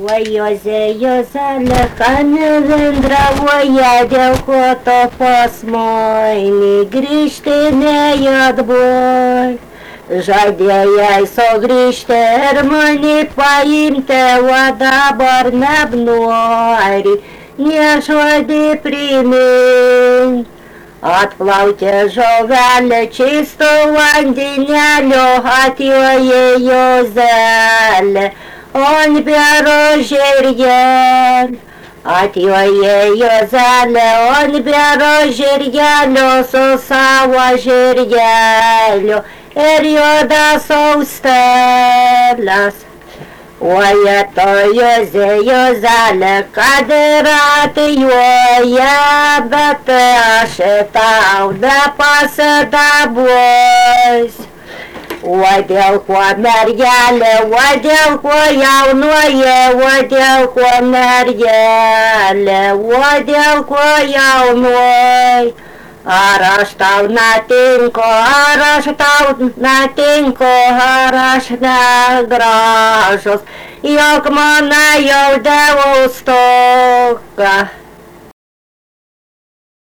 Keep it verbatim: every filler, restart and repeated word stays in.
Ой, Йозе, Йозеле, хане вендравоя, дівко посмойний, гріш ти не ядбой. Жадеяй согріштер мені поїмте, вода барнабнуарі, не шводи примінь. Отплавьте жовеле, чисто вандинялю, гатьоє Йозеле, он берожер'єль. Атьоє Йозеле, он берожер'єлю, сосава жер'єлю, ерьода соустелас. Ой, это Йозе, Йозеле, кадирати йоє, бете ашетав, де паседа бойсь. Воділко мер'єле, воділко явноє, воділко мер'єле, воділко явной. Араштав на тинько, араштав на тинько, араш на гражос, як мене йде у стока.